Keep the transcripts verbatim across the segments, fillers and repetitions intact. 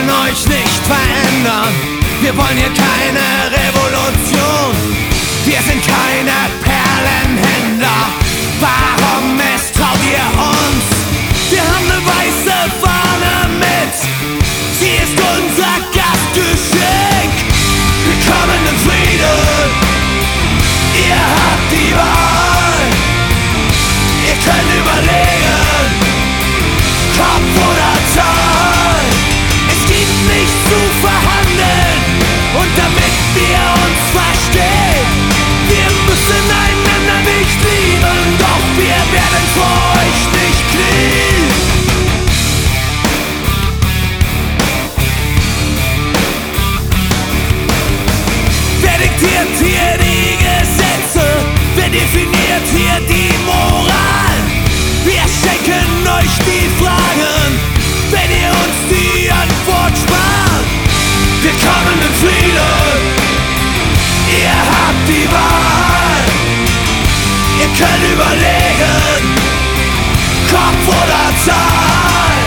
werden euch nicht verändern. Wir wollen hier keine Revolution. Wir sind keine Perlenhändler. Warum misstraut ihr uns? Wir haben eine weiße Fahne mit. Sie ist unser Gastgeschenk. Willkommen im Frieden. Ihr habt die Wahl. Ihr könnt überlegen, Kopf oder Zahl. Es gibt nichts zu verhandeln. Und damit wir uns verstehen, wir müssen einander nicht lieben, doch wir werden vor euch nicht knien. Wer diktiert hier die Gesetze? Wer definiert hier die Moral? Wir schenken euch die Fragen, wenn ihr uns die Antwort spart. Willkommen im Frieden, ihr habt die Wahl. Ihr könnt überlegen, Kopf oder Zahl.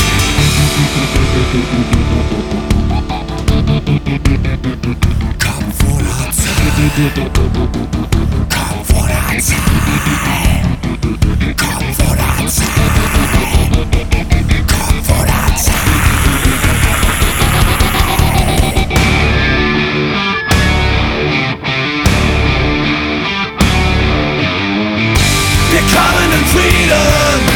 Kopf oder Zahl. Kopf oder Zahl. Kopf oder Zahl. Kopf oder Zahl. Willkommen im Frieden.